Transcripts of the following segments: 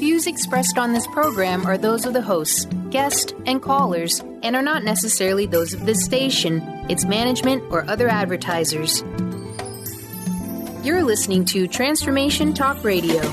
views expressed on this program are those of the hosts, guests, and callers, and are not necessarily those of this station, its management, or other advertisers. You're listening to Transformation Talk Radio.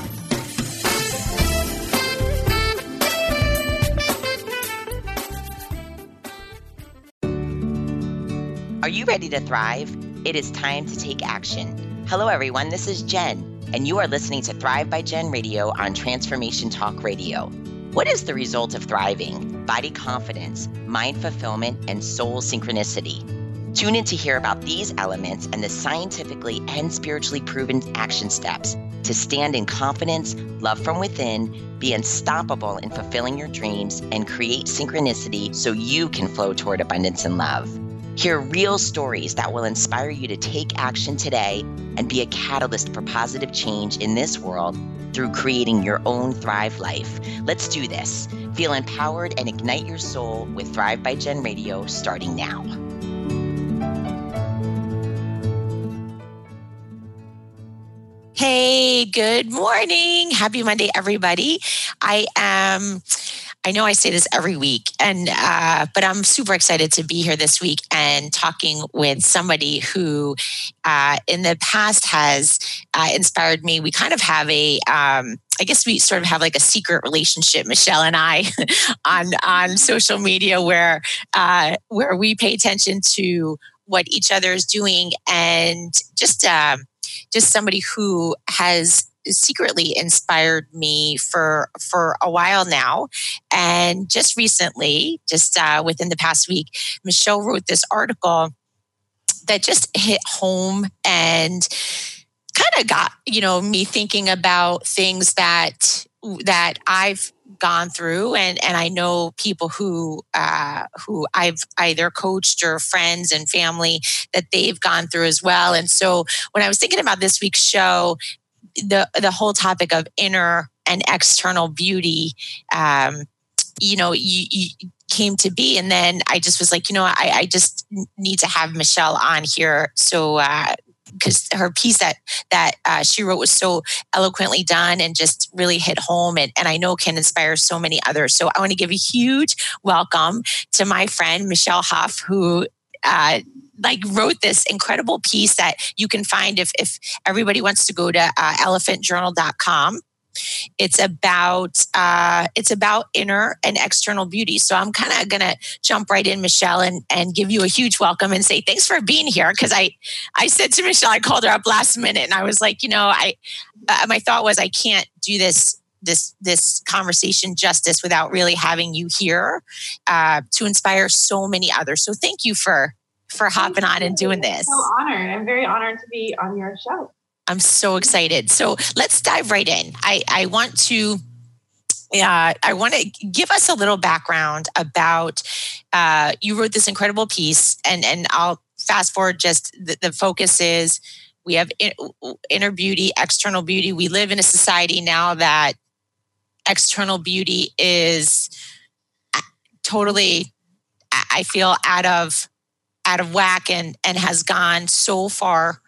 Are you ready to thrive? It is time to take action. Hello, everyone. This is Jen, and you are listening to Thrive by Jen Radio on Transformation Talk Radio. What is the result of thriving? Body confidence, mind fulfillment, and soul synchronicity. Tune in to hear about these elements and the scientifically and spiritually proven action steps to stand in confidence, love from within, be unstoppable in fulfilling your dreams, and create synchronicity so you can flow toward abundance and love. Hear real stories that will inspire you to take action today and be a catalyst for positive change in this world through creating your own Thrive life. Let's do this. Feel empowered and ignite your soul with Thrive by Jen Radio starting now. Hey, good morning. Happy Monday, everybody. I know I say this every week, but I'm super excited to be here this week and talking with somebody who in the past has inspired me. We kind of have I guess we sort of have like a secret relationship, Michelle and I, on social media where we pay attention to what each other is doing, and just somebody who has secretly inspired me for a while now. And just recently, within the past week, Michelle wrote this article that just hit home and kind of got, me thinking about things that I've gone through, and I know people who I've either coached or friends and family that they've gone through as well. And so when I was thinking about this week's show, the whole topic of inner and external beauty, you came to be. And then I just was like, I just need to have Michelle on here. So, because her piece that she wrote was so eloquently done and just really hit home, and I know can inspire so many others. So I want to give a huge welcome to my friend, Michelle Huff, who wrote this incredible piece that you can find if everybody wants to go to elephantjournal.com. It's about inner and external beauty. So I'm kind of going to jump right in, Michelle, and give you a huge welcome and say thanks for being here. Because I said to Michelle, I called her up last minute, and I was like, my thought was I can't do this conversation justice without really having you here to inspire so many others. So thank you for hopping on and doing this. I'm so honored. I'm very honored to be on your show. I'm so excited. So let's dive right in. I want to give us a little background about, you wrote this incredible piece, and I'll fast forward. Just the focus is we have inner beauty, external beauty. We live in a society now that external beauty is totally, I feel, out of whack and has gone so far,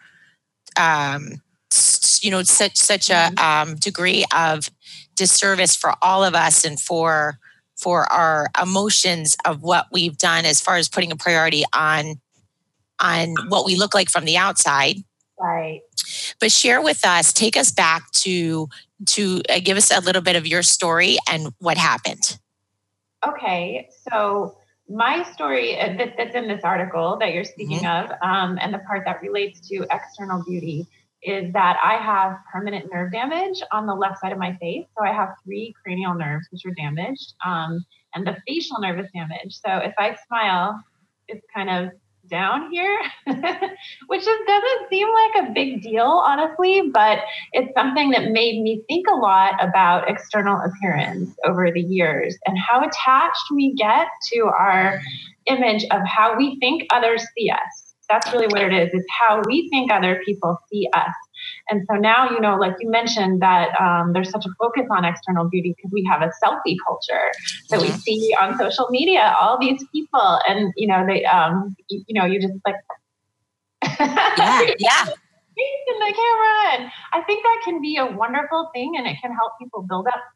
such a degree of disservice for all of us and for our emotions of what we've done as far as putting a priority on what we look like from the outside. Right. But share with us, take us back to give us a little bit of your story and what happened. Okay. So my story that's in this article that you're speaking of, and the part that relates to external beauty, is that I have permanent nerve damage on the left side of my face. So I have 3 cranial nerves which are damaged, and the facial nerve is damaged. So if I smile, it's kind of down here, which just doesn't seem like a big deal, honestly, but it's something that made me think a lot about external appearance over the years and how attached we get to our image of how we think others see us. That's really what it is. It's how we think other people see us. And so now, like you mentioned, that there's such a focus on external beauty because we have a selfie culture that we see on social media, all these people, and, they, you just like, yeah. in the camera. And I think that can be a wonderful thing, and it can help people build up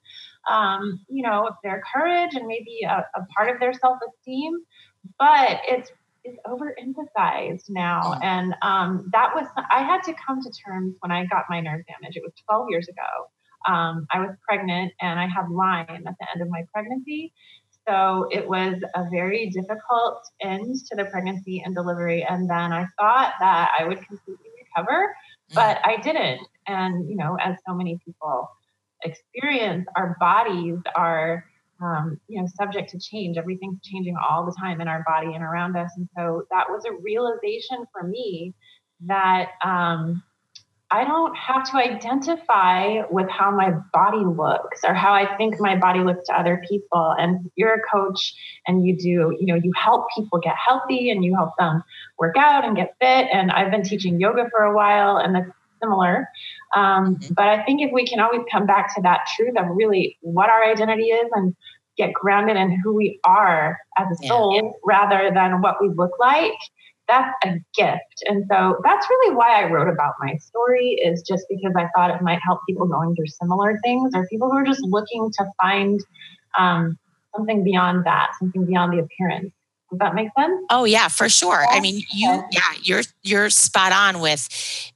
their courage and maybe a part of their self-esteem, but it's overemphasized now. And I had to come to terms when I got my nerve damage. It was 12 years ago. I was pregnant and I had Lyme at the end of my pregnancy. So it was a very difficult end to the pregnancy and delivery. And then I thought that I would completely recover, but I didn't. And, as so many people experience, our bodies are, subject to change. Everything's changing all the time in our body and around us. And so that was a realization for me that, I don't have to identify with how my body looks or how I think my body looks to other people. And you're a coach and you help people get healthy and you help them work out and get fit. And I've been teaching yoga for a while and that's similar. But I think if we can always come back to that truth of really what our identity is and get grounded in who we are as a soul rather than what we look like, that's a gift. And so that's really why I wrote about my story, is just because I thought it might help people going through similar things or people who are just looking to find something beyond that, something beyond the appearance. Does that make sense? Oh yeah, for sure. I mean, you're spot on with,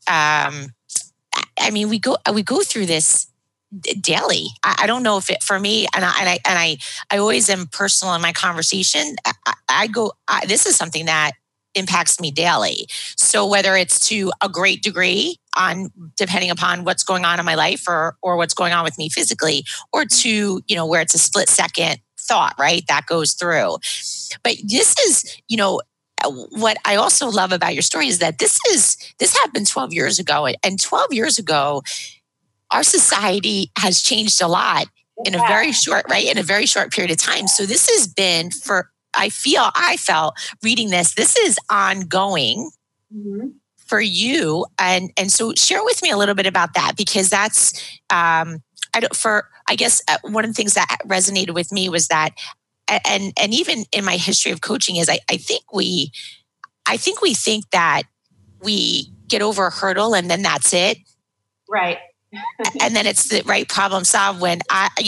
we go through this daily. I don't know if it for me, and I always am personal in my conversation. This is something that impacts me daily. So whether it's to a great degree depending upon what's going on in my life or what's going on with me physically, or to, where it's a split second thought, right? That goes through. But this is, what I also love about your story is that this happened 12 years ago. And 12 years ago, our society has changed a lot in a very short period of time. So this has been I felt reading this is ongoing for you. And so share with me a little bit about that, because that's, one of the things that resonated with me was that, and even in my history of coaching is I think we think that we get over a hurdle and then that's it. Right. And then it's the right problem solved when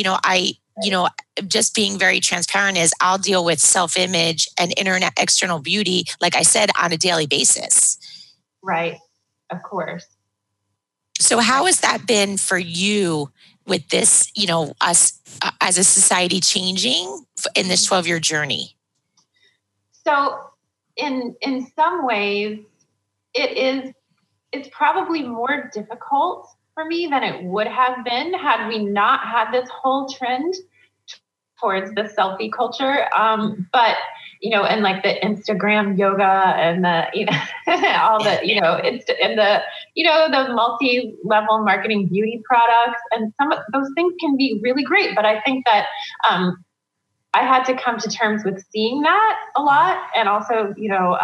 just being very transparent is I'll deal with self-image and external beauty, like I said, on a daily basis. Right. Of course. So how has that been for you with this, us as a society changing in this 12-year journey? So in some ways, it's probably more difficult for me than it would have been had we not had this whole trend towards the selfie culture. But, and like the Instagram yoga and the, all the, and the, those multi-level marketing beauty products, and some of those things can be really great. But I think that, I had to come to terms with seeing that a lot. And also,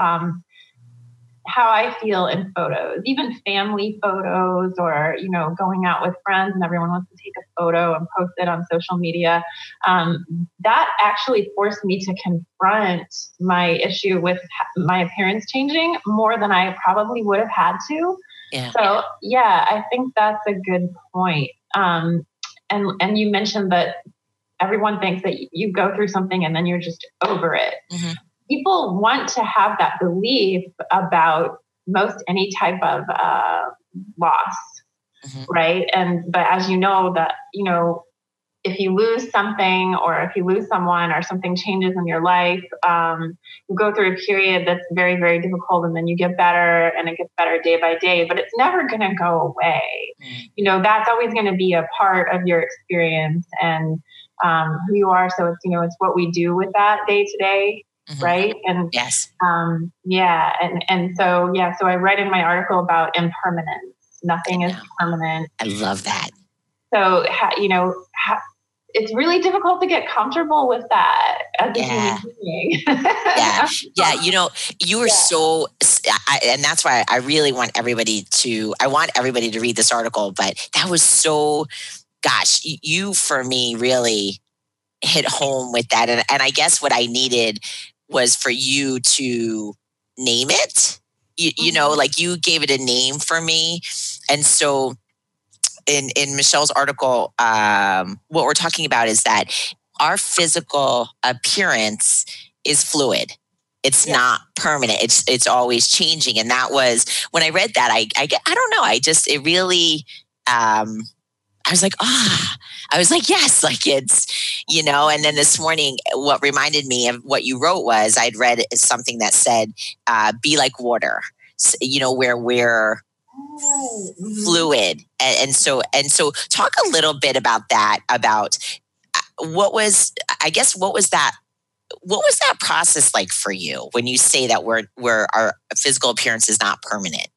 how I feel in photos, even family photos, or, going out with friends and everyone wants to take a photo and post it on social media. That actually forced me to confront my issue with my appearance changing more than I probably would have had to. Yeah. So I think that's a good point. And you mentioned that everyone thinks that you go through something and then you're just over it. Mm-hmm. People want to have that belief about most any type of loss, right? But as you know, that, if you lose something or if you lose someone or something changes in your life, you go through a period that's very, very difficult, and then you get better and it gets better day by day, but it's never going to go away. That's always going to be a part of your experience and who you are. So it's, it's what we do with that day to day. Right. And yes. So I write in my article about impermanence. Nothing is permanent. I love that. So, it's really difficult to get comfortable with that as a human being. You were so, and that's why I really want everybody to read this article, but that was so, gosh, you for me really hit home with that. And I guess what I needed was for you to name it, like you gave it a name for me. And so in Michelle's article, what we're talking about is that our physical appearance is fluid. It's not permanent. It's always changing. And that was, when I read that, I don't know. It really, I was like, I was like, yes, like it's, and then this morning, what reminded me of what you wrote was I'd read something that said, be like water, where we're fluid. And so talk a little bit about that, about what was that process like for you when you say that our physical appearance is not permanent?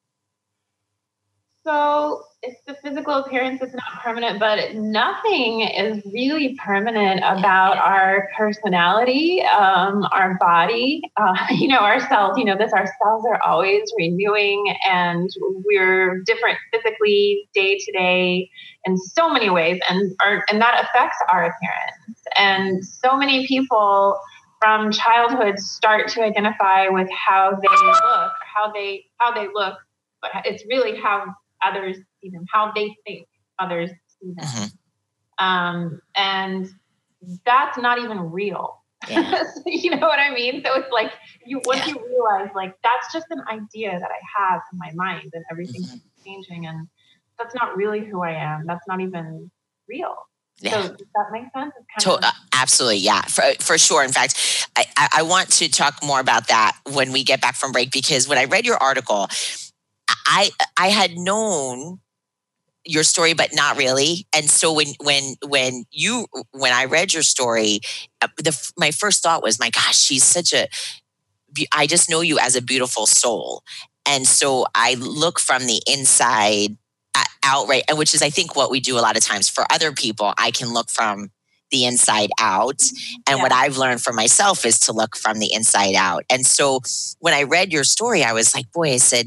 So it's the physical appearance is not permanent, but nothing is really permanent about our personality, our body, our cells. Our cells are always renewing, and we're different physically day to day in so many ways, and that affects our appearance. And so many people from childhood start to identify with how they look, but it's really how others see them, how they think others see them. Mm-hmm. And that's not even real. Yeah. You know what I mean? So it's like once you realize, like, that's just an idea that I have in my mind, and everything's changing, and that's not really who I am. That's not even real. Yeah. So does that make sense? Absolutely. Yeah, for sure. In fact, I want to talk more about that when we get back from break, because when I read your article, I had known your story, but not really. And so when I read your story, my first thought was, my gosh, I just know you as a beautiful soul. And so I look from the inside out, right? And which is, I think, what we do a lot of times for other people. I can look from the inside out. And what I've learned for myself is to look from the inside out. And so when I read your story, I was like, boy, I said,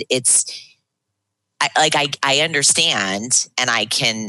I understand, and I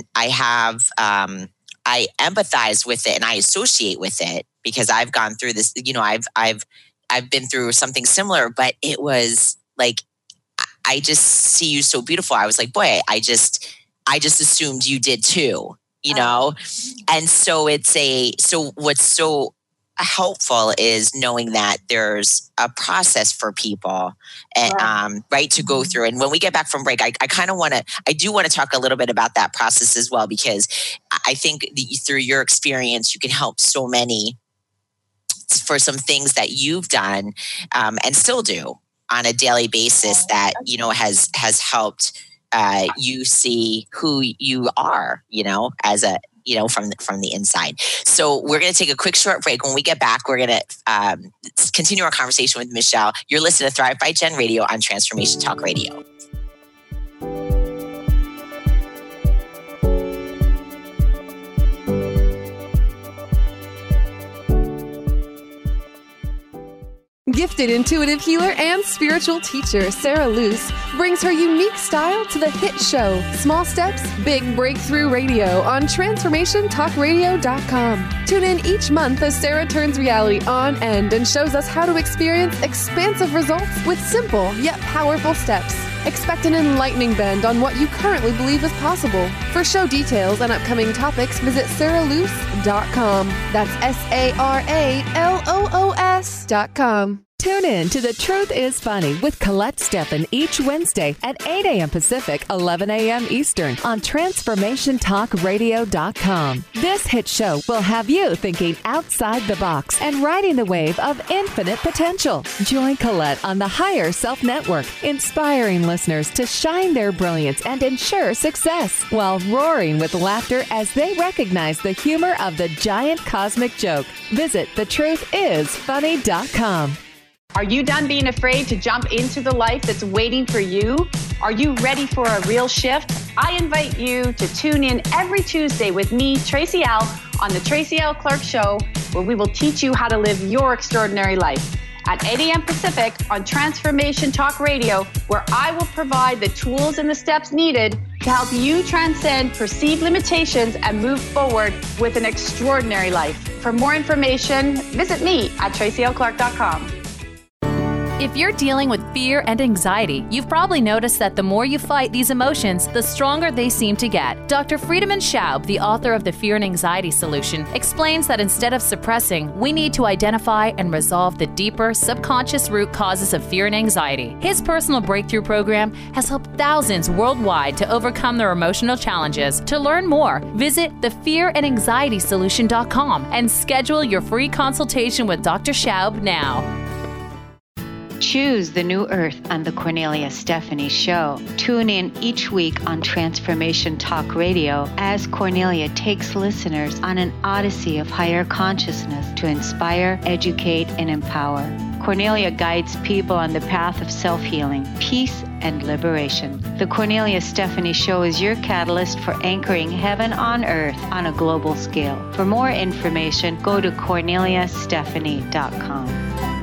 empathize with it, and I associate with it, because I've gone through this, I've been through something similar, but it was like, I just see you so beautiful. I was like, boy, I just assumed you did too, And so so what's so helpful is knowing that there's a process for people, right, to go through. And when we get back from break, I do want to talk a little bit about that process as well, because I think through your experience, you can help so many for some things that you've done and still do on a daily basis that, has helped you see who you are, as a, from the inside. So we're going to take a quick short break. When we get back, we're going to continue our conversation with Michelle. You're listening to Thrive by Jen Radio on Transformation Talk Radio. Gifted intuitive healer and spiritual teacher Sarah Luce brings her unique style to the hit show Small Steps, Big Breakthrough Radio on TransformationTalkRadio.com. Tune in each month as Sarah turns reality on end and shows us how to experience expansive results with simple yet powerful steps. Expect an enlightening bend on what you currently believe is possible. For show details and upcoming topics, visit SarahLuce.com. That's SarahLoos.com. Tune in to The Truth is Funny with Colette Steffen each Wednesday at 8 a.m. Pacific, 11 a.m. Eastern on TransformationTalkRadio.com. This hit show will have you thinking outside the box and riding the wave of infinite potential. Join Colette on the Higher Self Network, inspiring listeners to shine their brilliance and ensure success while roaring with laughter as they recognize the humor of the giant cosmic joke. Visit TheTruthIsFunny.com. Are you done being afraid to jump into the life that's waiting for you? Are you ready for a real shift? I invite you to tune in every Tuesday with me, Tracy L., on the Tracy L. Clark Show, where we will teach you how to live your extraordinary life. At 8 a.m. Pacific on Transformation Talk Radio, where I will provide the tools and the steps needed to help you transcend perceived limitations and move forward with an extraordinary life. For more information, visit me at TracyLClark.com. If you're dealing with fear and anxiety, you've probably noticed that the more you fight these emotions, the stronger they seem to get. Dr. Friedemann Schaub, the author of The Fear and Anxiety Solution, explains that instead of suppressing, we need to identify and resolve the deeper, subconscious root causes of fear and anxiety. His personal breakthrough program has helped thousands worldwide to overcome their emotional challenges. To learn more, visit thefearandanxietysolution.com and schedule your free consultation with Dr. Schaub now. Choose the new earth on the Cornelia Stephanie Show. Tune in each week on Transformation Talk Radio as Cornelia takes listeners on an odyssey of higher consciousness to inspire, educate, and empower. Cornelia guides people on the path of self-healing, peace, and liberation. The Cornelia Stephanie Show is your catalyst for anchoring heaven on earth on a global scale. For more information, go to corneliastephanie.com.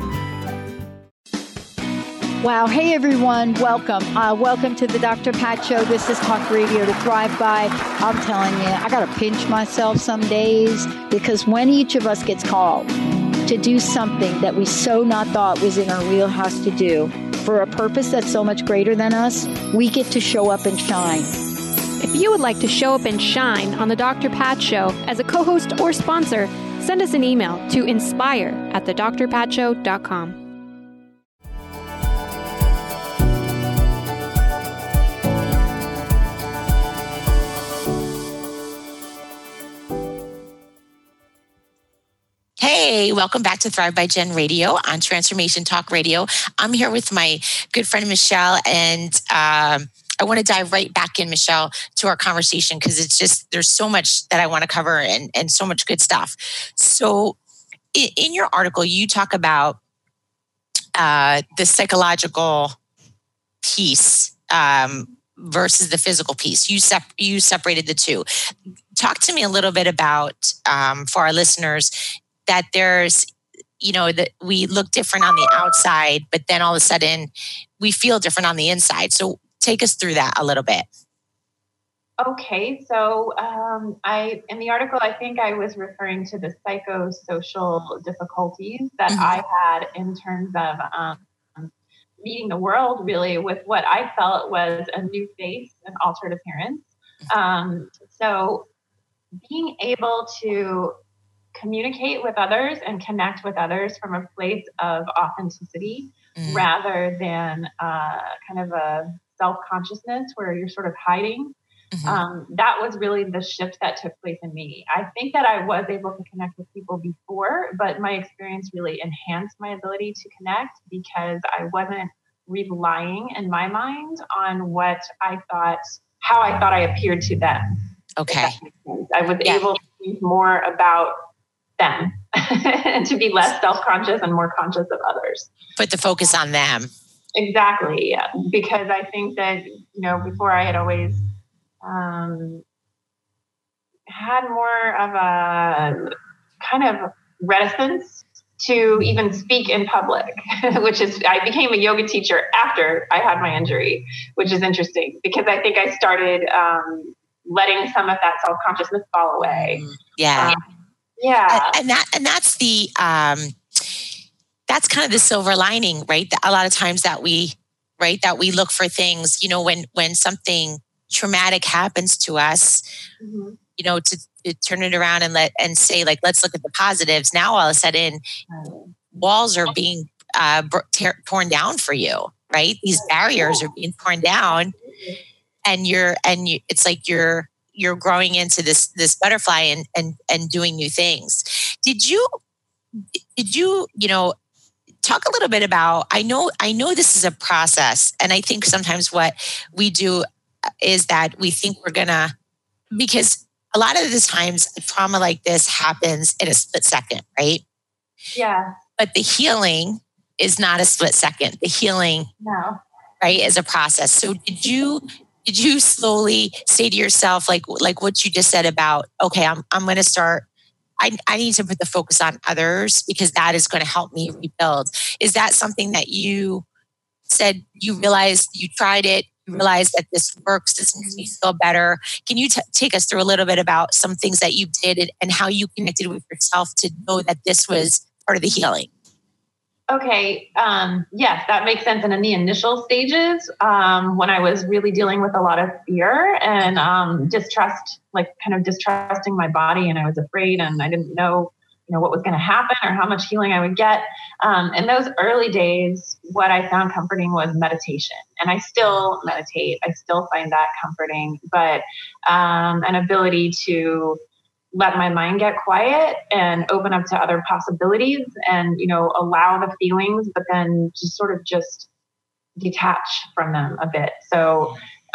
Wow. Hey, everyone. Welcome. Welcome to the Dr. Pat Show. This is Talk Radio to Thrive By. I'm telling you, I got to pinch myself some days because when each of us gets called to do something that we so not thought was in our wheelhouse to do for a purpose that's so much greater than us, we get to show up and shine. If you would like to show up and shine on the Dr. Pat Show as a co-host or sponsor, send us an email to inspire@thedrpatshow.com. Hey, welcome back to Thrive by Jen Radio on Transformation Talk Radio. I'm here with my good friend, Michelle, and I want to dive right back in, Michelle, to our conversation because it's just, there's so much that I want to cover and so much good stuff. So in your article, you talk about the psychological piece versus the physical piece. You separated the two. Talk to me a little bit about, for our listeners, that there's, that we look different on the outside, but then all of a sudden we feel different on the inside. So take us through that a little bit. Okay. So in the article, I think I was referring to the psychosocial difficulties that I had in terms of meeting the world really with what I felt was a new face and altered appearance. So being able to communicate with others and connect with others from a place of authenticity rather than kind of a self-consciousness where you're sort of hiding. That was really the shift that took place in me. I think that I was able to connect with people before, but my experience really enhanced my ability to connect because I wasn't relying in my mind on what I thought, how I thought I appeared to them. Okay. I was able to think more about them and to be less self-conscious and more conscious of others. Put the focus on them. Exactly. Yeah. Because I think that, before I had always had more of a kind of reticence to even speak in public, which is, I became a yoga teacher after I had my injury, which is interesting because I think I started letting some of that self-consciousness fall away. Yeah. Yeah. And that's the, that's kind of the silver lining, right? A lot of times that we look for things, when something traumatic happens to us, to turn it around and say, like, let's look at the positives. Now, all of a sudden, walls are being torn down for you, right? These barriers are being torn down, and it's like you're growing into this butterfly and doing new things. Did you talk a little bit about, I know this is a process, and I think sometimes what we do is that we think we're gonna, because a lot of the times a trauma like this happens in a split second, right? Yeah. But the healing is not a split second. The healing, right, is a process. So did you slowly say to yourself, like what you just said about, okay, I'm going to start, I need to put the focus on others because that is going to help me rebuild. Is that something that you said you realized, you tried it, you realized that this works, this makes me feel better? Can you take us through a little bit about some things that you did and how you connected with yourself to know that this was part of the healing? Okay. Yes, that makes sense. And in the initial stages, when I was really dealing with a lot of fear and distrust, like kind of distrusting my body, and I was afraid, and I didn't know, what was going to happen or how much healing I would get. In those early days, what I found comforting was meditation, and I still meditate. I still find that comforting, but an ability to let my mind get quiet and open up to other possibilities and, allow the feelings, but then just detach from them a bit. So,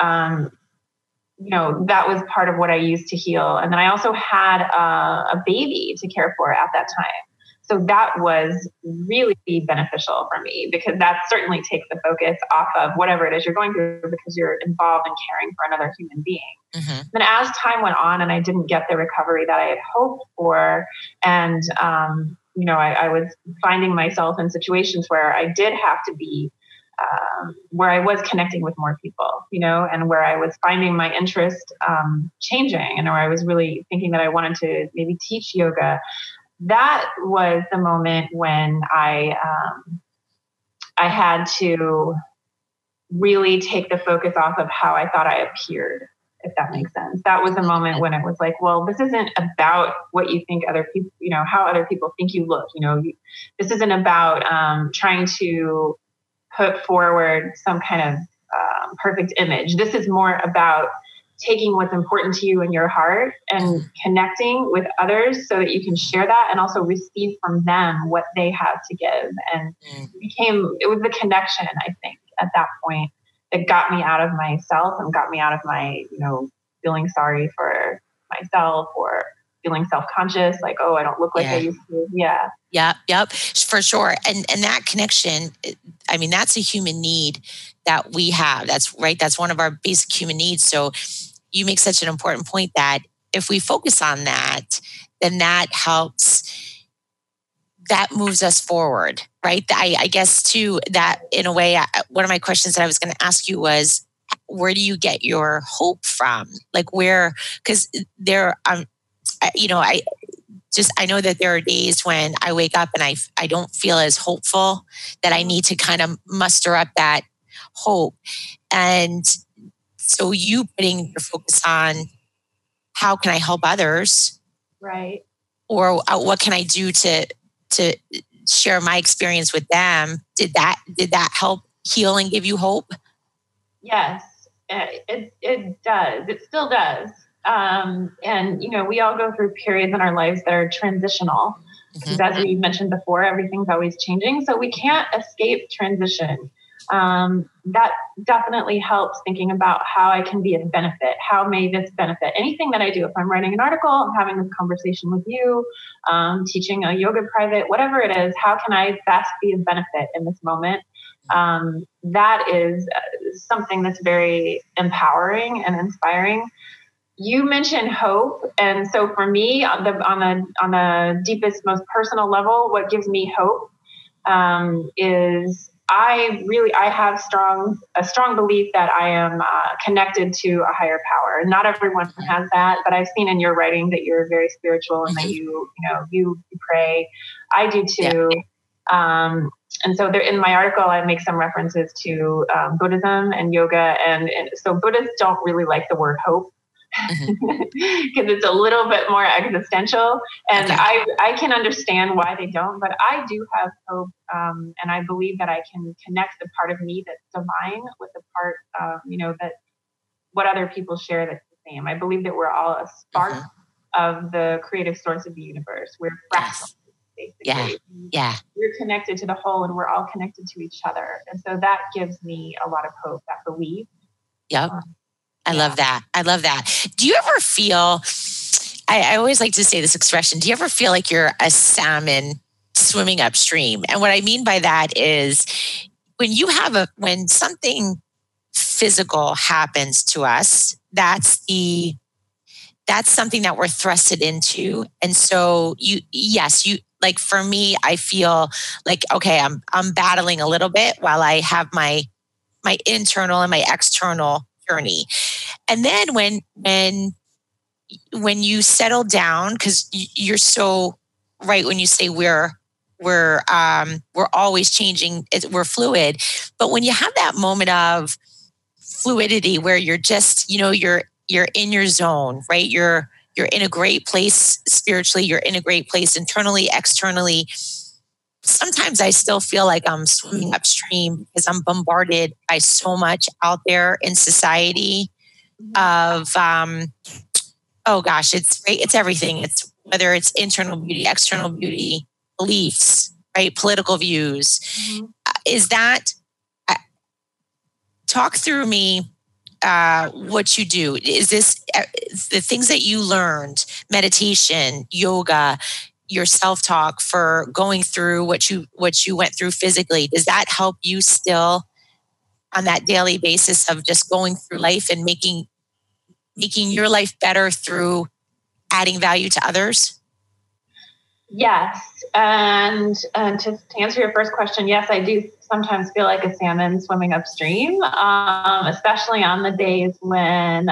that was part of what I used to heal. And then I also had a baby to care for at that time. So that was really beneficial for me, because that certainly takes the focus off of whatever it is you're going through, because you're involved in caring for another human being. Mm-hmm. Then as time went on and I didn't get the recovery that I had hoped for, and, I was finding myself in situations where I did have to be, where I was connecting with more people, and where I was finding my interest changing, and where I was really thinking that I wanted to maybe teach yoga. That was the moment when I had to really take the focus off of how I thought I appeared, if that makes sense. That was the moment when it was like, well, this isn't about what you think other people, how other people think you look. This isn't about trying to put forward some kind of perfect image. This is more about taking what's important to you in your heart and connecting with others so that you can share that and also receive from them what they have to give. And it was the connection, I think, at that point that got me out of myself and got me out of my, feeling sorry for myself or feeling self-conscious, like, oh, I don't look like I used to. Yeah. Yep, for sure. And that connection, I mean, that's a human need that we have. That's right. That's one of our basic human needs. So you make such an important point that if we focus on that, then that helps, that moves us forward, right? I guess too, that in a way, one of my questions that I was going to ask you was, where do you get your hope from? Like where, because there, I know that there are days when I wake up and I don't feel as hopeful, that I need to kind of muster up that hope. And so you putting your focus on how can I help others? Right. Or what can I do to share my experience with them? Did that help heal and give you hope? Yes, it does. It still does. And, we all go through periods in our lives that are transitional. Because as we mentioned before, everything's always changing. So we can't escape transition. That definitely helps thinking about how I can be of benefit. How may this benefit anything that I do? If I'm writing an article, I'm having this conversation with you, teaching a yoga private, whatever it is, how can I best be of benefit in this moment? That is something that's very empowering and inspiring. You mentioned hope. And so for me, on the deepest, most personal level, what gives me hope is I have a strong belief that I am connected to a higher power. Not everyone has that, but I've seen in your writing that you're very spiritual and that you pray. I do too. Yeah. And so there, in my article, I make some references to Buddhism and yoga. And so Buddhists don't really like the word hope, because it's a little bit more existential. And I can understand why they don't, but I do have hope. And I believe that I can connect the part of me that's divine with the part, that what other people share that's the same. I believe that we're all a spark of the creative source of the universe. We're fractal, basically. Yeah. We're connected to the whole, and we're all connected to each other. And so that gives me a lot of hope, that belief. Yep. I love that. Do you ever feel, I always like to say this expression, do you ever feel like you're a salmon swimming upstream? And what I mean by that is when something physical happens to us, that's something that we're thrusted into. And so like for me, I feel like, okay, I'm battling a little bit while I have my internal and my external journey. And then when you settle down, because you're so right when you say we're we're always changing. We're fluid. But when you have that moment of fluidity where you're just, you're in your zone, right? You're in a great place spiritually. You're in a great place internally, externally. Sometimes I still feel like I'm swimming upstream because I'm bombarded by so much out there in society of, it's everything. It's whether it's internal beauty, external beauty, beliefs, right? Political views. Is that, talk through me what you do. Is this the things that you learned, meditation, yoga, your self-talk for going through what you went through physically? Does that help you still on that daily basis of just going through life and making your life better through adding value to others? Yes. And to answer your first question, yes, I do sometimes feel like a salmon swimming upstream, especially on the days when,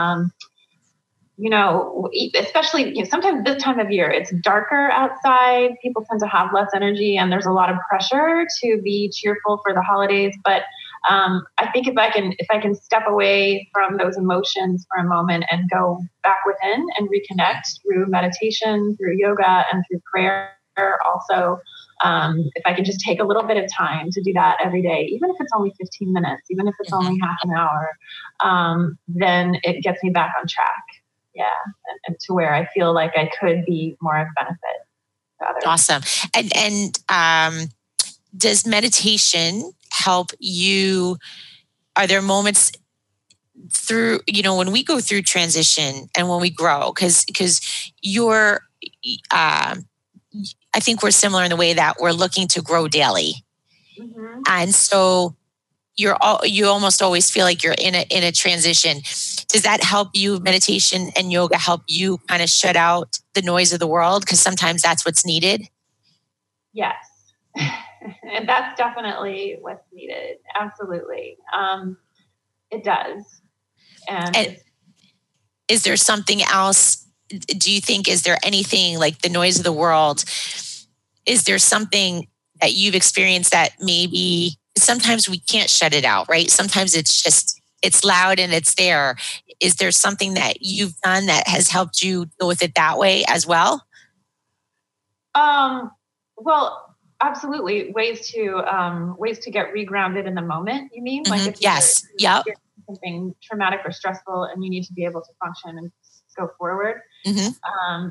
especially sometimes this time of year, it's darker outside. People tend to have less energy and there's a lot of pressure to be cheerful for the holidays. But I think if I can step away from those emotions for a moment and go back within and reconnect through meditation, through yoga, and through prayer also, if I can just take a little bit of time to do that every day, even if it's only 15 minutes, even if it's only half an hour, then it gets me back on track. Yeah. And to where I feel like I could be more of benefit to others. Awesome. And does meditation help you? Are there moments through, when we go through transition and when we grow, because you're, I think we're similar in the way that we're looking to grow daily. Mm-hmm. And so you almost always feel like you're in a transition. Does that help you? Meditation and yoga help you kind of shut out the noise of the world? Because sometimes that's what's needed. Yes. And that's definitely what's needed. Absolutely. It does. And is there something else? Do you think, is there anything like the noise of the world? Is there something that you've experienced that maybe sometimes we can't shut it out, right? Sometimes it's loud and it's there. Is there something that you've done that has helped you deal with it that way as well? Well, absolutely. Ways to get regrounded in the moment, you mean? Mm-hmm. Like if yes. Yep. Something traumatic or stressful and you need to be able to function and go forward. Mm-hmm.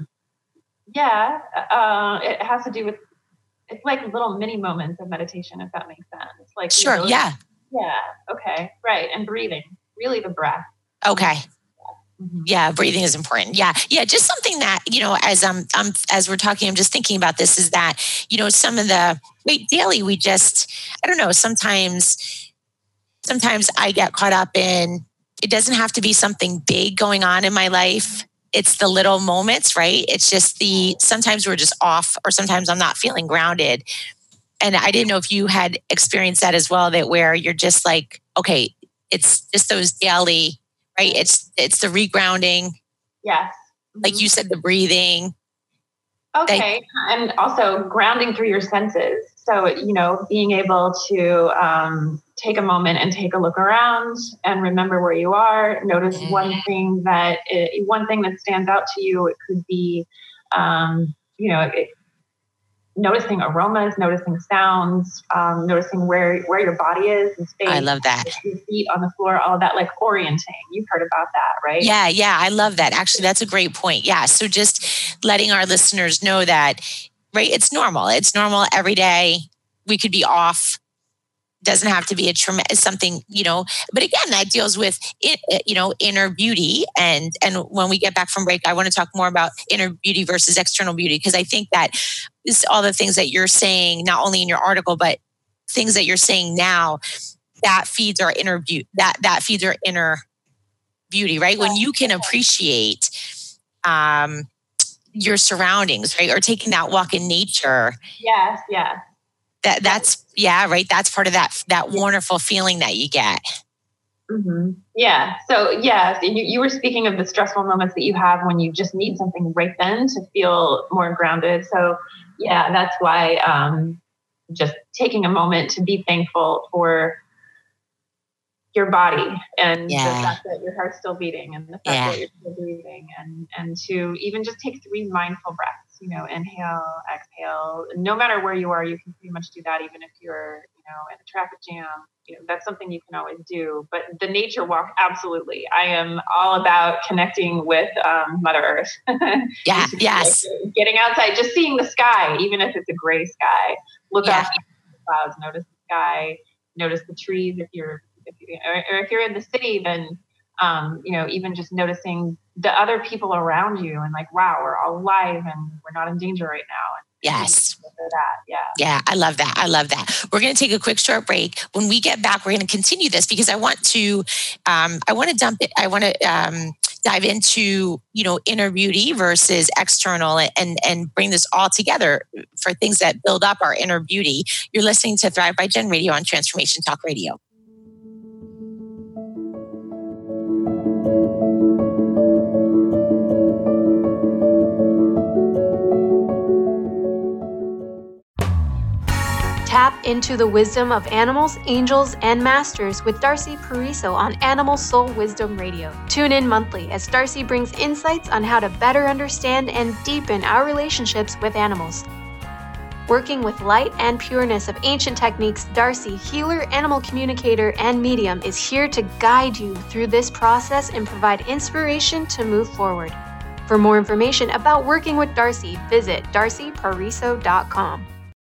It has to do with, it's like little mini moments of meditation, if that makes sense. It's like, sure. Yeah. Okay. Right. And breathing, really the breath. Okay. Mm-hmm. Yeah. Breathing is important. Yeah. Yeah. Just something that, as we're talking, I'm just thinking about this is that, some of the daily, I don't know, sometimes I get caught up in, it doesn't have to be something big going on in my life. It's the little moments, right? It's just sometimes we're just off or sometimes I'm not feeling grounded. And I didn't know if you had experienced that as well, that where you're just like, okay, it's just those daily, right? It's the regrounding. Yes. Like you said, the breathing. Okay. And also grounding through your senses. So, being able to take a moment and take a look around and remember where you are. Notice one thing that stands out to you. It could be, noticing aromas, noticing sounds, noticing where your body is and space. I love that. Your feet on the floor, all of that, like orienting. You've heard about that, right? Yeah. I love that. Actually, that's a great point. Yeah. So just letting our listeners know that, right, it's normal. It's normal every day. We could be off. Doesn't have to be something, but again, that deals with inner beauty. And when we get back from break, I want to talk more about inner beauty versus external beauty, because I think that all the things that you're saying, not only in your article, but things that you're saying now, that feeds our inner beauty, that feeds our inner beauty, right? When you can appreciate, your surroundings, right? Or taking that walk in nature. Yes. Yeah. That's right. That's part of that wonderful feeling that you get. Mm-hmm. Yeah. So you were speaking of the stressful moments that you have when you just need something right then to feel more grounded. So yeah, that's why just taking a moment to be thankful for your body and the fact that your heart's still beating and the fact that you're still breathing and to even just take 3 mindful breaths, inhale, exhale. No matter where you are, you can pretty much do that even if you're, in a traffic jam. That's something you can always do. But the nature walk, absolutely. I am all about connecting with Mother Earth. Yeah, yes. Like getting outside, just seeing the sky, even if it's a gray sky. Look up the clouds, notice the sky, notice the trees if you're in the city, then, even just noticing the other people around you and like, wow, we're all alive and we're not in danger right now. Yes. That. Yeah, I love that. We're going to take a quick short break. When we get back, we're going to continue this because I want to dive into, inner beauty versus external and bring this all together for things that build up our inner beauty. You're listening to Thrive by Jen Radio on Transformation Talk Radio. Tap into the wisdom of animals, angels, and masters with Darcy Pariso on Animal Soul Wisdom Radio. Tune in monthly as Darcy brings insights on how to better understand and deepen our relationships with animals. Working with light and pureness of ancient techniques, Darcy, healer, animal communicator, and medium, is here to guide you through this process and provide inspiration to move forward. For more information about working with Darcy, visit darcypariso.com.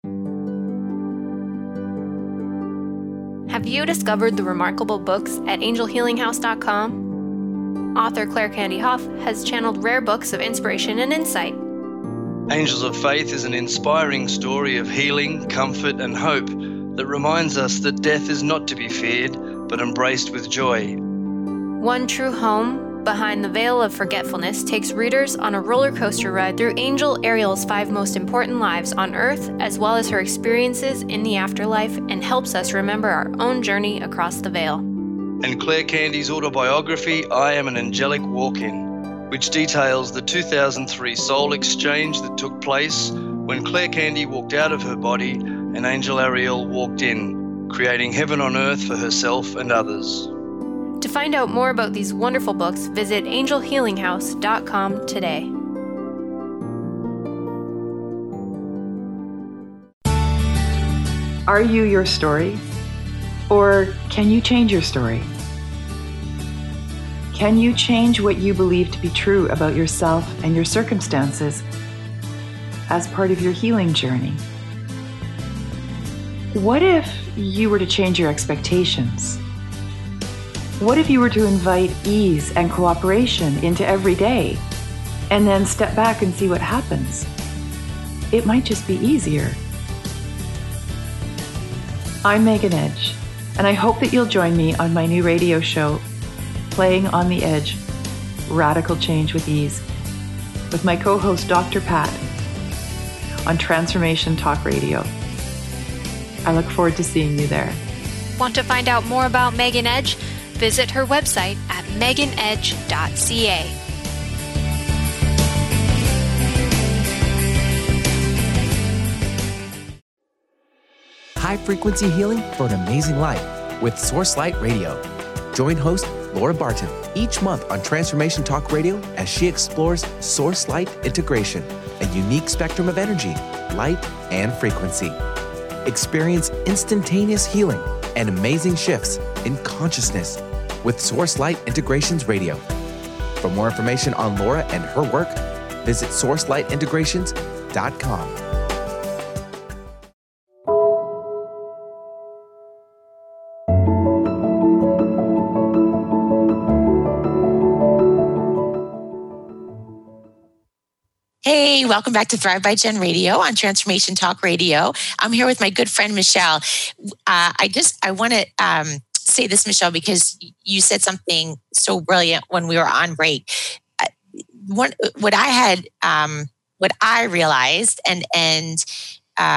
Have you discovered the remarkable books at angelhealinghouse.com? Author Claire Candy Hoff has channeled rare books of inspiration and insight. Angels of Faith is an inspiring story of healing, comfort, and hope that reminds us that death is not to be feared, but embraced with joy. One True Home, Behind the Veil of Forgetfulness, takes readers on a roller coaster ride through Angel Ariel's 5 most important lives on Earth, as well as her experiences in the afterlife, and helps us remember our own journey across the veil. And Claire Candy's autobiography, I Am an Angelic Walk-In, which details the 2003 soul exchange that took place when Claire Candy walked out of her body and Angel Ariel walked in, creating heaven on earth for herself and others. To find out more about these wonderful books, visit angelhealinghouse.com today. Are you your story? Or can you change your story? Can you change what you believe to be true about yourself and your circumstances as part of your healing journey? What if you were to change your expectations? What if you were to invite ease and cooperation into every day and then step back and see what happens? It might just be easier. I'm Megan Edge, and I hope that you'll join me on my new radio show, Playing on the Edge, Radical Change with Ease, with my co-host Dr. Pat on Transformation Talk Radio. I look forward to seeing you there. Want to find out more about Megan Edge? Visit her website at meganedge.ca. High-frequency healing for an amazing life with Source Light Radio. Join host Laura Barton each month on Transformation Talk Radio as she explores Source Light integration, a unique spectrum of energy, light, and frequency. Experience instantaneous healing and amazing shifts in consciousness with Source Light Integrations Radio. For more information on Laura and her work, visit sourcelightintegrations.com. Hey, welcome back to Thrive by Jen Radio on Transformation Talk Radio. I'm here with my good friend, Michelle. I want to say this, Michelle, because you said something so brilliant when we were on break. What I realized and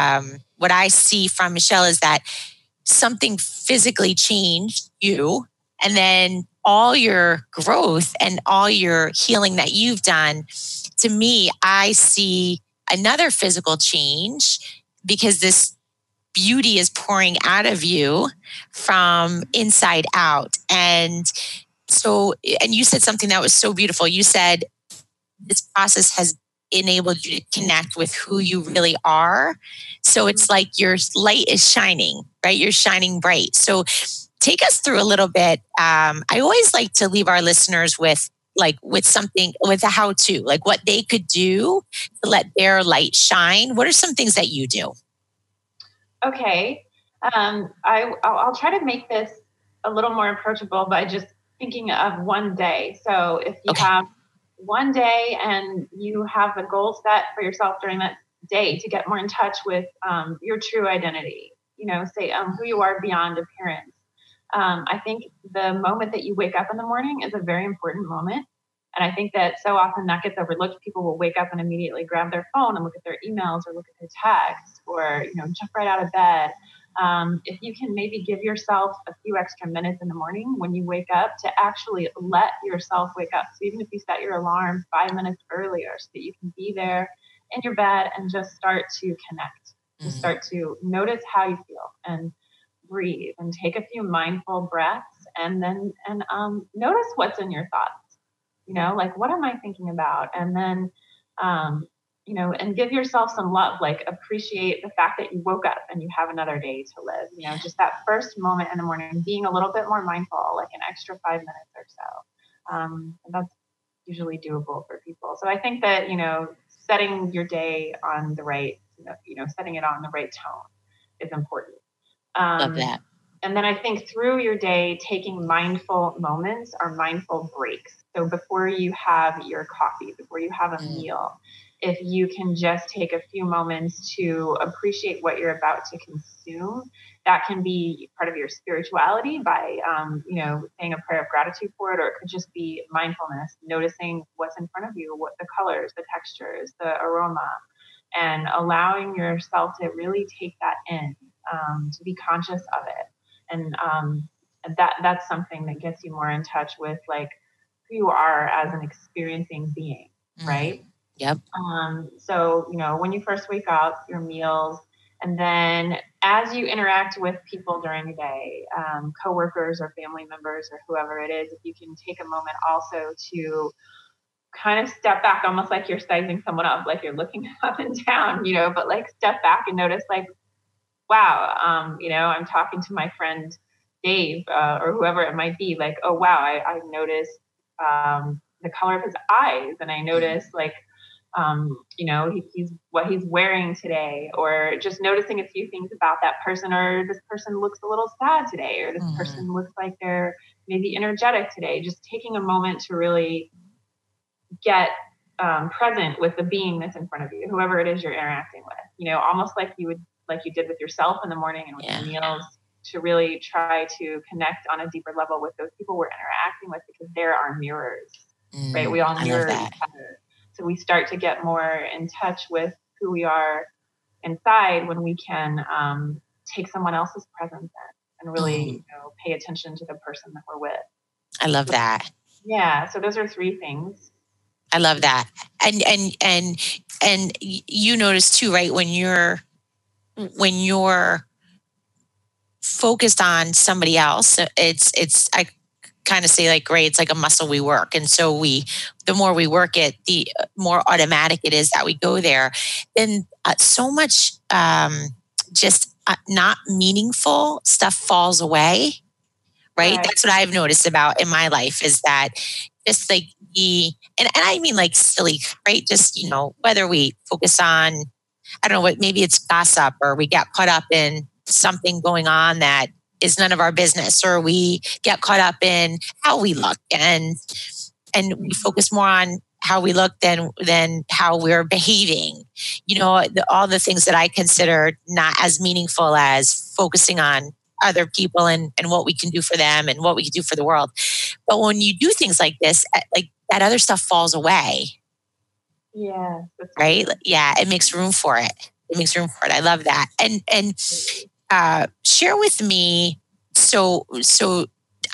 what I see from Michelle is that something physically changed you And then all your growth and all your healing that you've done, to me, I see another physical change because this beauty is pouring out of you from inside out. And so, and you said something that was so beautiful. You said this process has enabled you to connect with who you really are. So it's like your light is shining, right? You're shining bright. So take us through a little bit. I always like to leave our listeners with something, with a how-to, like what they could do to let their light shine. What are some things that you do? Okay. I'll try to make this a little more approachable by just thinking of one day. So if you have one day and you have a goal set for yourself during that day to get more in touch with your true identity, say who you are beyond appearance. I think the moment that you wake up in the morning is a very important moment. And I think that so often that gets overlooked. People will wake up and immediately grab their phone and look at their emails or look at their texts or, jump right out of bed. If you can maybe give yourself a few extra minutes in the morning when you wake up to actually let yourself wake up. So even if you set your alarm 5 minutes earlier so that you can be there in your bed and just start to connect, just start to notice how you feel and breathe and take a few mindful breaths and then notice what's in your thoughts. Like, what am I thinking about? And then, and give yourself some love, like appreciate the fact that you woke up and you have another day to live, just that first moment in the morning, being a little bit more mindful, like an extra 5 minutes or so. And that's usually doable for people. So I think that, setting your day on the right, setting it on the right tone is important. Love that. And then I think through your day, taking mindful moments or mindful breaks. So before you have your coffee, before you have a meal, if you can just take a few moments to appreciate what you're about to consume, that can be part of your spirituality by, saying a prayer of gratitude for it, or it could just be mindfulness, noticing what's in front of you, what the colors, the textures, the aroma, and allowing yourself to really take that in, to be conscious of it. And that's something that gets you more in touch with like who you are as an experiencing being, right? Yep. So, when you first wake up, your meals, and then as you interact with people during the day, coworkers or family members or whoever it is, if you can take a moment also to kind of step back, almost like you're sizing someone up, like you're looking up and down, but like step back and notice like, wow, I'm talking to my friend Dave or whoever it might be, like, oh, wow, I noticed the color of his eyes, and I noticed like, he's what he's wearing today, or just noticing a few things about that person, or this person looks a little sad today, or this person looks like they're maybe energetic today. Just taking a moment to really get present with the being that's in front of you, whoever it is you're interacting with, almost like you did with yourself in the morning and with your meals, to really try to connect on a deeper level with those people we're interacting with, because they're our mirrors, right? We all mirror each other. So we start to get more in touch with who we are inside when we can take someone else's presence in and really pay attention to the person that we're with. I love that. Yeah. So those are 3 things. I love that. And you notice too, right? When you're focused on somebody else, it's I kind of say like, great, it's like a muscle we work. And so the more we work it, the more automatic it is that we go there. Then so much just not meaningful stuff falls away, right? That's what I've noticed about in my life, is that just like and I mean like silly, right? Just, whether we focus on, I don't know what, maybe it's gossip, or we get caught up in something going on that is none of our business, or we get caught up in how we look and we focus more on how we look than how we're behaving. All the things that I consider not as meaningful as focusing on other people and what we can do for them and what we can do for the world. But when you do things like this, like that other stuff falls away. Yeah. Right? Yeah, it makes room for it. I love that. And share with me. So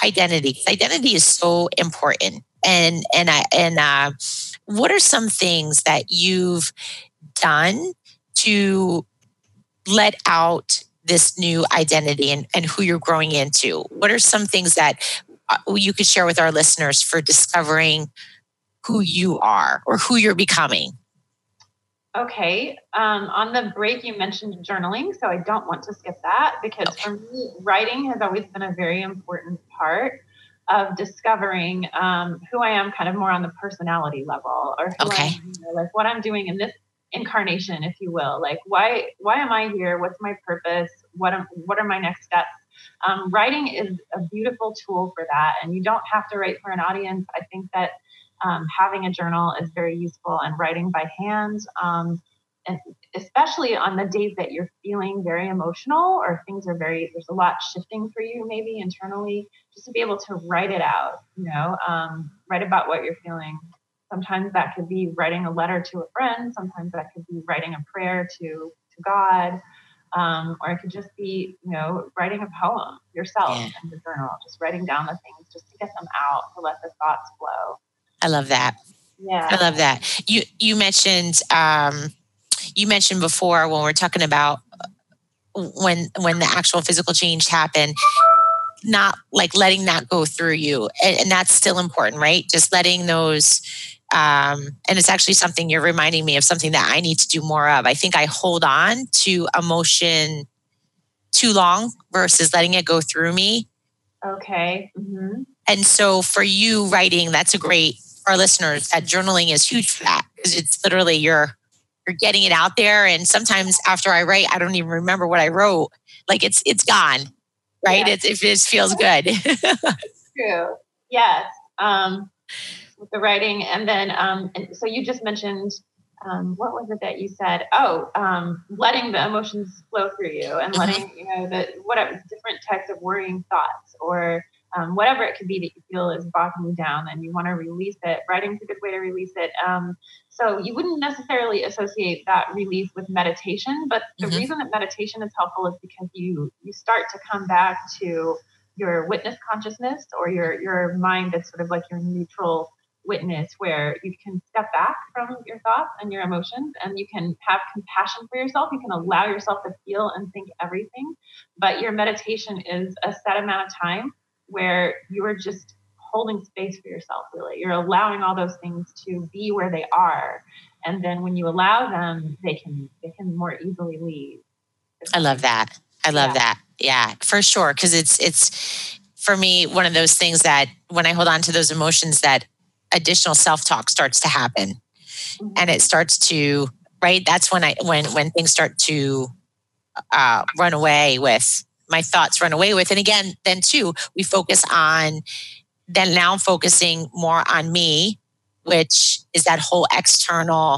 identity. Identity is so important. And what are some things that you've done to let out this new identity and who you're growing into? What are some things that you could share with our listeners for discovering who you are or who you're becoming? Okay. On the break, you mentioned journaling, so I don't want to skip that because for me, writing has always been a very important part of discovering who I am kind of more on the personality level, or who I am, like what I'm doing in this incarnation, if you will. Like why am I here? What's my purpose? What are my next steps? Writing is a beautiful tool for that, and you don't have to write for an audience. I think that having a journal is very useful, and writing by hand, and especially on the days that you're feeling very emotional or things are there's a lot shifting for you maybe internally, just to be able to write it out, write about what you're feeling. Sometimes that could be writing a letter to a friend. Sometimes that could be writing a prayer to God. Or it could just be, writing a poem yourself in the journal, just writing down the things just to get them out, to let the thoughts flow. I love that. Yeah. I love that. You mentioned before when we're talking about when the actual physical change happened, not like letting that go through you. And that's still important, right? Just letting those, and it's actually something you're reminding me of, something that I need to do more of. I think I hold on to emotion too long versus letting it go through me. Okay. Mm-hmm. And so for you writing, that's for our listeners, that journaling is huge for that, because it's literally you're getting it out there. And sometimes after I write, I don't even remember what I wrote. Like it's gone, right? Yeah. It just feels good. True. Yes. With the writing. And then, and so you just mentioned, what was it that you said? Letting the emotions flow through you and letting, whatever different types of worrying thoughts or whatever it could be that you feel is bogging you down and you want to release it. Writing's a good way to release it. So you wouldn't necessarily associate that release with meditation, but the reason that meditation is helpful is because you start to come back to your witness consciousness, or your mind that's sort of like your neutral witness, where you can step back from your thoughts and your emotions, and you can have compassion for yourself. You can allow yourself to feel and think everything, but your meditation is a set amount of time where you are just holding space for yourself, really. You're allowing all those things to be where they are. And then when you allow them, they can more easily leave. I love that. I love that. Yeah, for sure. Because it's for me, one of those things that when I hold on to those emotions, that additional self-talk starts to happen. And it starts to, right? That's when things start to run away with, my thoughts run away with. And again, then too, we focus on, then now I'm focusing more on me, which is that whole external,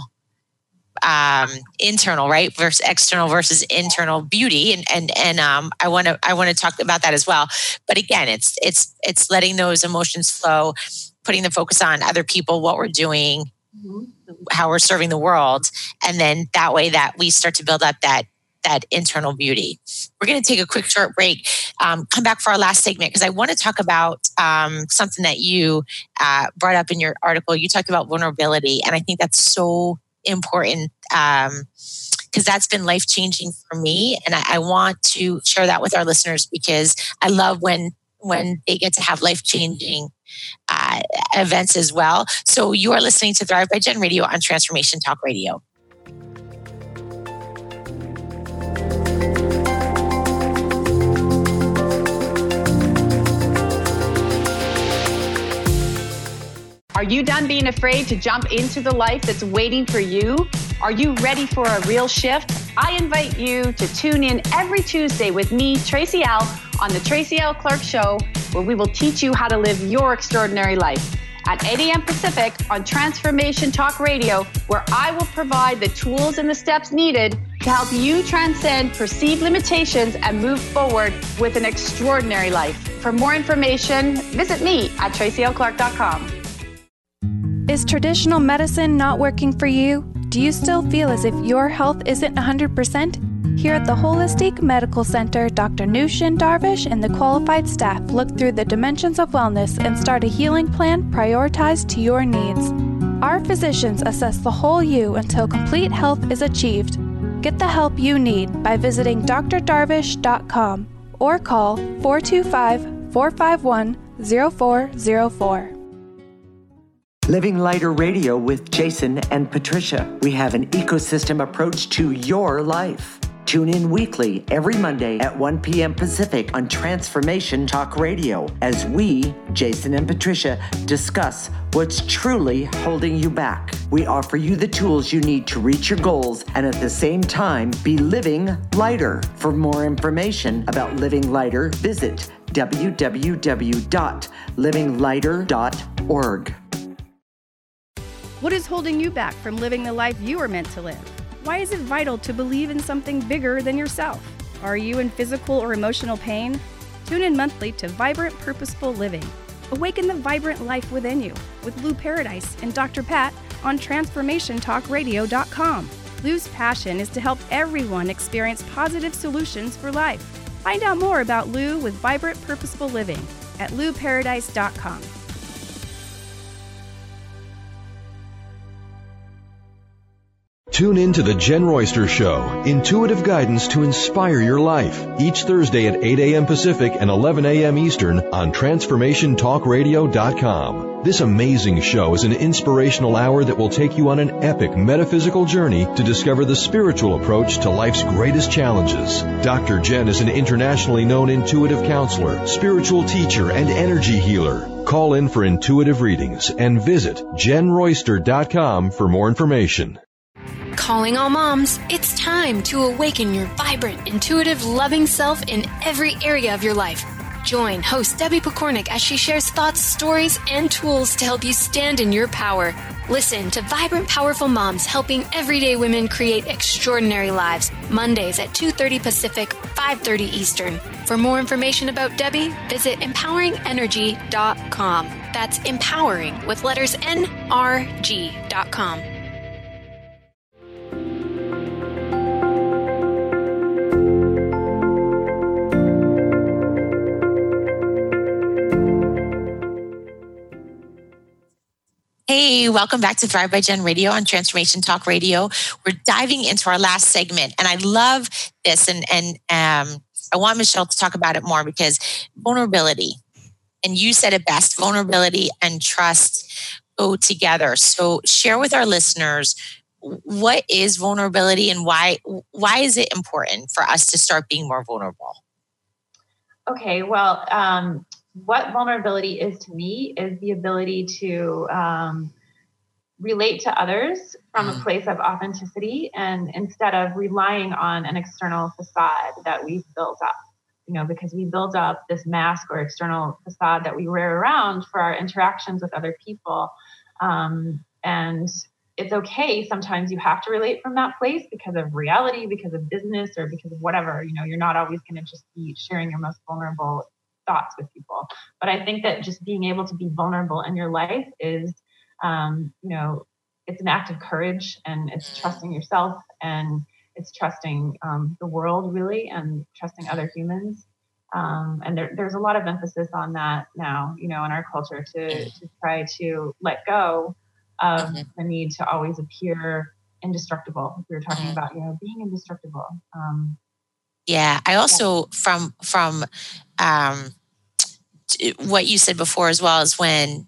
internal, right? Versus external versus internal beauty. And I want to talk about that as well. But again, it's letting those emotions flow, putting the focus on other people, what we're doing, how we're serving the world. And then that way that we start to build up that internal beauty. We're going to take a quick short break, come back for our last segment, because I want to talk about something that you brought up in your article. You talked about vulnerability, and I think that's so important because that's been life-changing for me. And I want to share that with our listeners, because I love when they get to have life-changing events as well. So you are listening to Thrive by Jen Radio on Transformation Talk Radio. Are you done being afraid to jump into the life that's waiting for you? Are you ready for a real shift? I invite you to tune in every Tuesday with me, Tracy Al, on the Tracy L. Clark Show, where we will teach you how to live your extraordinary life. At 8 a.m. Pacific on Transformation Talk Radio, where I will provide the tools and the steps needed to help you transcend perceived limitations and move forward with an extraordinary life. For more information, visit me at tracylclark.com. Is traditional medicine not working for you? Do you still feel as if your health isn't 100%? Here at the Holistic Medical Center, Dr. Nushin Darvish and the qualified staff look through the dimensions of wellness and start a healing plan prioritized to your needs. Our physicians assess the whole you until complete health is achieved. Get the help you need by visiting drdarvish.com or call 425-451-0404. Living Lighter Radio with Jason and Patricia. We have an ecosystem approach to your life. Tune in weekly every Monday at 1 p.m. Pacific on Transformation Talk Radio as we, Jason and Patricia, discuss what's truly holding you back. We offer you the tools you need to reach your goals and at the same time be living lighter. For more information about Living Lighter, visit www.livinglighter.org. What is holding you back from living the life you were meant to live? Why is it vital to believe in something bigger than yourself? Are you in physical or emotional pain? Tune in monthly to Vibrant Purposeful Living. Awaken the vibrant life within you with Lou Paradise and Dr. Pat on TransformationTalkRadio.com. Lou's passion is to help everyone experience positive solutions for life. Find out more about Lou with Vibrant Purposeful Living at LouParadise.com. Tune in to The Jen Royster Show, intuitive guidance to inspire your life, each Thursday at 8 a.m. Pacific and 11 a.m. Eastern on TransformationTalkRadio.com. This amazing show is an inspirational hour that will take you on an epic metaphysical journey to discover the spiritual approach to life's greatest challenges. Dr. Jen is an internationally known intuitive counselor, spiritual teacher, and energy healer. Call in for intuitive readings and visit JenRoyster.com for more information. Calling all moms, it's time to awaken your vibrant, intuitive, loving self in every area of your life. Join host Debbie Pokornik as she shares thoughts, stories, and tools to help you stand in your power. Listen to Vibrant, Powerful Moms helping everyday women create extraordinary lives. Mondays at 2:30 Pacific, 5:30 Eastern. For more information about Debbie, visit empoweringenergy.com. That's empowering with letters NRG.com. Hey, welcome back to Thrive by Jen Radio on Transformation Talk Radio. We're diving into our last segment, and I love this, and I want Michelle to talk about it more because vulnerability, and you said it best, vulnerability and trust go together. So share with our listeners, what is vulnerability and why is it important for us to start being more vulnerable? Okay, well, what vulnerability is to me is the ability to relate to others from a place of authenticity, and instead of relying on an external facade that we've built up, because we build up this mask or external facade that we wear around for our interactions with other people. And it's okay. Sometimes you have to relate from that place because of reality, because of business, or because of whatever. You're not always going to just be sharing your most vulnerable thoughts with people. But I think that just being able to be vulnerable in your life is, it's an act of courage, and it's trusting yourself, and it's trusting the world really, and trusting other humans. And there's a lot of emphasis on that now, in our culture to try to let go of the need to always appear indestructible. We were talking about, being indestructible. Yeah, I also from what you said before as well, is what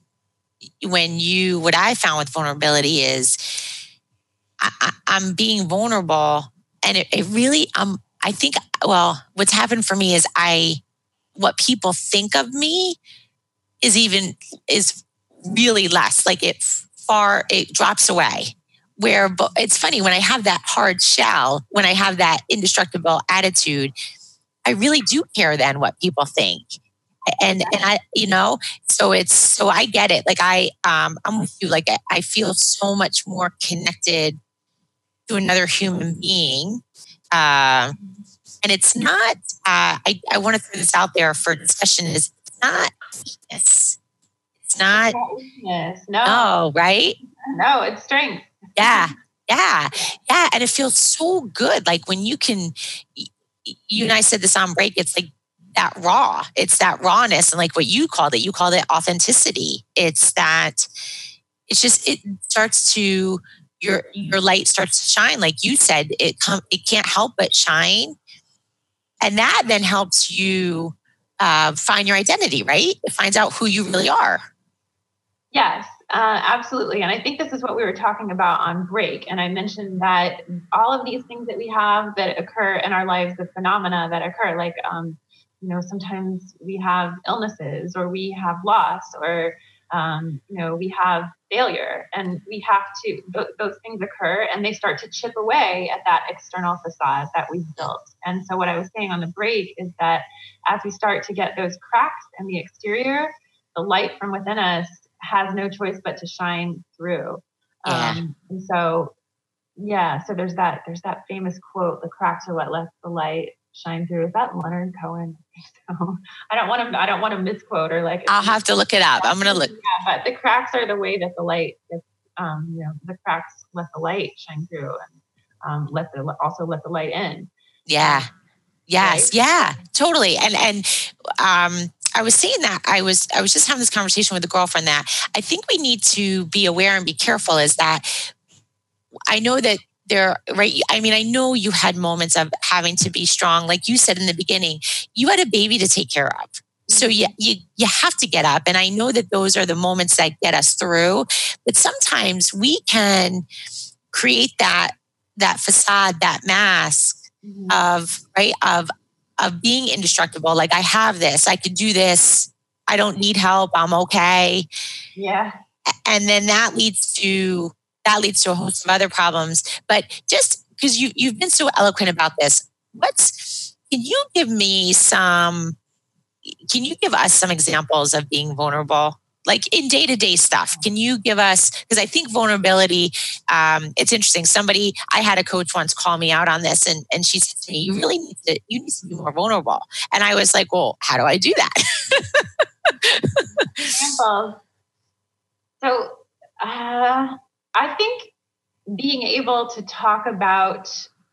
I found with vulnerability is I'm being vulnerable, and it really I think what's happened for me is what people think of me is really less. Like it drops away. But it's funny, when I have that hard shell, when I have that indestructible attitude, I really do care then what people think. And I, so I get it. Like I'm with you. Like I feel so much more connected to another human being. And it's not, I want to throw this out there for discussion, is it's not weakness. It's not weakness. No, right? No, it's strength. Yeah. Yeah. Yeah. And it feels so good. Like when you can, you and I said this on break, it's like that raw, it's that rawness. And like what you called it authenticity. It's that, it's just, it starts to, your light starts to shine. Like you said, it can't help but shine. And that then helps you find your identity, right? It finds out who you really are. Yes, absolutely. And I think this is what we were talking about on break. And I mentioned that all of these things that we have that occur in our lives, the phenomena that occur, like, sometimes we have illnesses or we have loss or, we have failure, and we have to, those things occur and they start to chip away at that external facade that we've built. And so what I was saying on the break is that as we start to get those cracks in the exterior, the light from within us has no choice but to shine through. And so there's that famous quote, "The cracks are what lets the light shine through." Is that Leonard Cohen? So I don't want to misquote or like. I'll have to look it up. I'm going to look. Yeah, but the cracks are the way that the light, the cracks let the light shine through and let the light in. Yeah. Yes. Right? Yeah, totally. And I was saying that I was just having this conversation with a girlfriend that I think we need to be aware and be careful is that I know that right. I mean, I know you had moments of having to be strong. Like you said in the beginning, you had a baby to take care of. So you have to get up. And I know that those are the moments that get us through. But sometimes we can create that facade, that mask of being indestructible. Like, I have this, I could do this. I don't need help. I'm okay. Yeah. And then that leads to a host of other problems. But just because you've been so eloquent about this, can you give us some examples of being vulnerable? Like in day-to-day stuff, can you give us, because I think vulnerability, it's interesting. I had a coach once call me out on this and she said to me, you need to be more vulnerable. And I was like, well, how do I do that? Examples. So, I think being able to talk about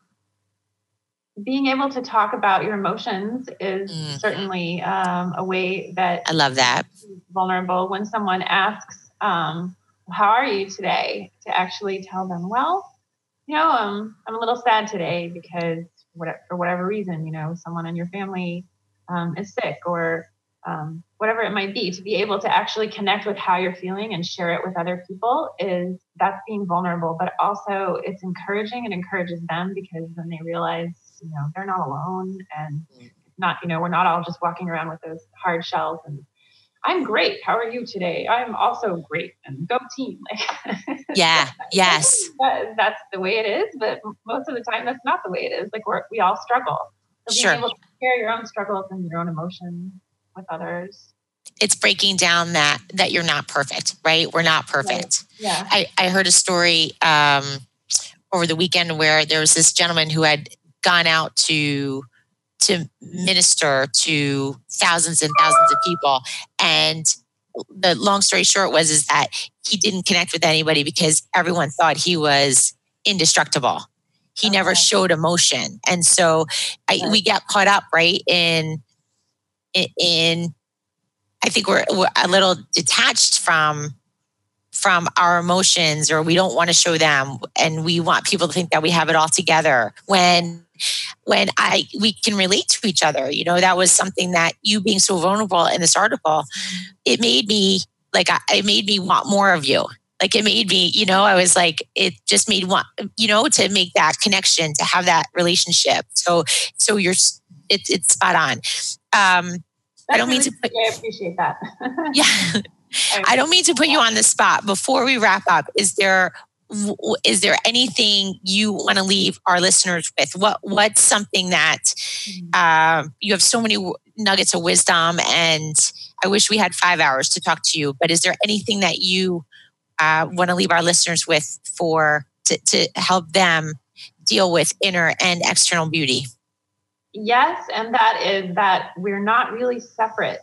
your emotions is certainly a way that I love that. Vulnerable. When someone asks, "How are you today?" to actually tell them, "Well, I'm a little sad today because for whatever reason, someone in your family is sick or whatever it might be." To be able to actually connect with how you're feeling and share it with other people that's being vulnerable, but also it's encouraging and encourages them because then they realize, they're not alone and we're not all just walking around with those hard shells and I'm great. How are you today? I'm also great and go team. Yeah. Yes. That's the way it is. But most of the time that's not the way it is. Like we all struggle. So being able to share your own struggles and your own emotions with others. It's breaking down that you're not perfect, right? We're not perfect. Right. Yeah. I heard a story over the weekend where there was this gentleman who had gone out to minister to thousands and thousands of people. And the long story short is that he didn't connect with anybody because everyone thought he was indestructible. He never showed emotion. And so we get caught up, right, in I think we're a little detached from our emotions, or we don't want to show them, and we want people to think that we have it all together. When we can relate to each other, that was something that you being so vulnerable in this article, it made me want more of you. Like it made me, I was like, it just made want, to make that connection, to have that relationship. So it's spot on. I don't mean to put. I appreciate that. Yeah. I don't mean to put you on the spot. Before we wrap up, is there anything you want to leave our listeners with? What's something that you have so many nuggets of wisdom, and I wish we had 5 hours to talk to you, but is there anything that you want to leave our listeners with to help them deal with inner and external beauty? Yes, and that is that we're not really separate.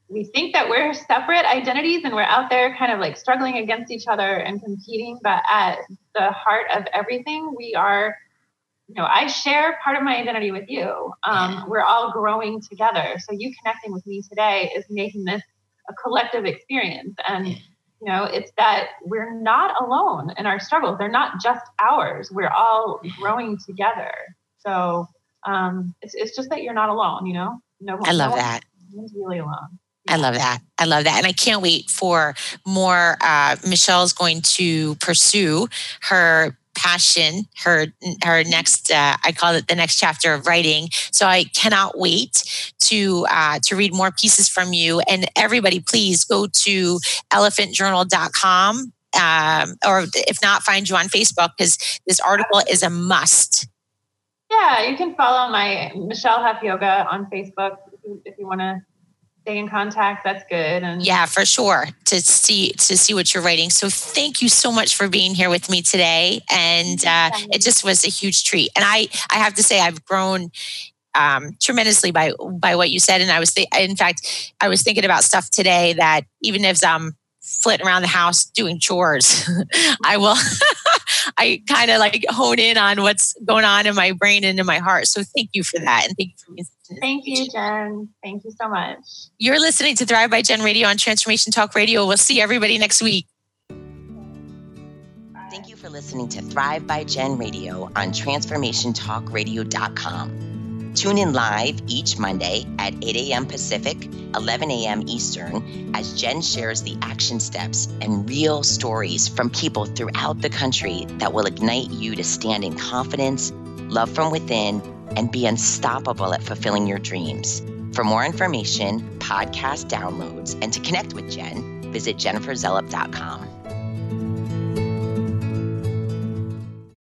we think that we're separate identities and we're out there kind of like struggling against each other and competing. But at the heart of everything, we are, I share part of my identity with you. We're all growing together. So you connecting with me today is making this a collective experience. And, it's that we're not alone in our struggles. They're not just ours. We're all growing together. So it's just that you're not alone, I love that. No one's really alone. I love that. I love that. And I can't wait for more. Michelle's going to pursue her passion, her next, I call it the next chapter of writing. So I cannot wait to read more pieces from you. And everybody, please go to elephantjournal.com, or if not, find you on Facebook, because this article is a must. Yeah, you can follow my Michelle Huff Yoga on Facebook if you want to stay in contact. That's good. And yeah, for sure, to see what you're writing. So thank you so much for being here with me today. And it just was a huge treat. And I have to say, I've grown tremendously by what you said. And I was thinking about stuff today that even if I'm flitting around the house doing chores, I kind of like hone in on what's going on in my brain and in my heart. So thank you for that. And thank you for me. Thank you, Jen. Thank you so much. You're listening to Thrive by Jen Radio on Transformation Talk Radio. We'll see everybody next week. Thank you for listening to Thrive by Jen Radio on TransformationTalkRadio.com. Tune in live each Monday at 8 a.m. Pacific, 11 a.m. Eastern, as Jen shares the action steps and real stories from people throughout the country that will ignite you to stand in confidence, love from within, and be unstoppable at fulfilling your dreams. For more information, podcast downloads, and to connect with Jen, visit jenniferzellup.com.